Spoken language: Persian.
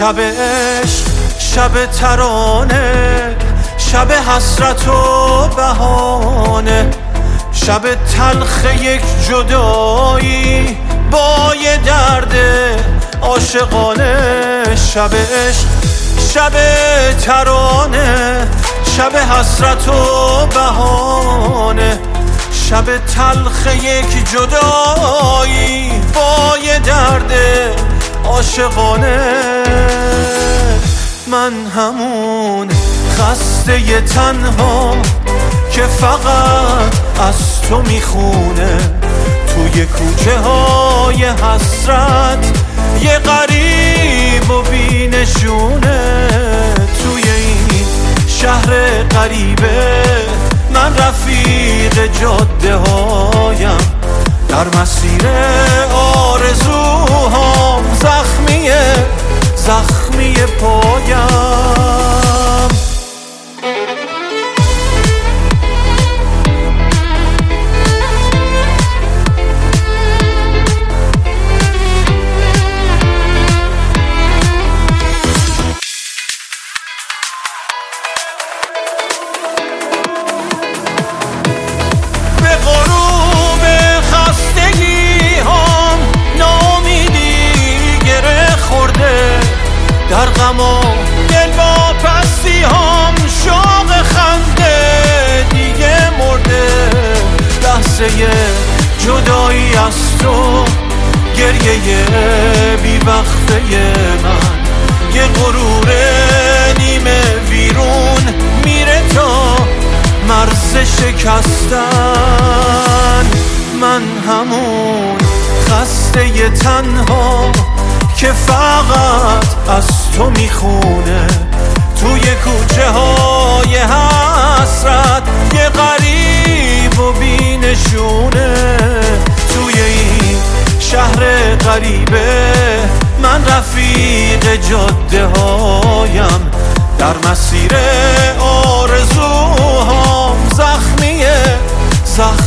شب عشق، شب ترانه، شب حسرت و بهانه، شب تلخ یک جدایی با یه درد عاشقانه. شب عشق، شب ترانه، شب حسرت و بهانه، شب تلخ یک جدایی با یه درد عاشقانه. من همون خسته تنها که فقط از تو میخونه، توی کوچه های حسرت یه غریب و بینشونه. توی این شهر غریبه من رفیق جاده هایم، در مسیر آرزوهام زخمی پایم. در غم و دل با پستی هم شوق خنده دیگه مرده. لحظه جدایی از تو، گریه بی وقفه من، یه غرور نیمه ویرون میره تا مرز شکستن. من همون خسته تنها که فقط از تو میخونه، توی کوچه های حسرت یه غریب و بینشونه. توی این شهر غریبه من رفیق جاده هایم، در مسیر آرزوهام زخمی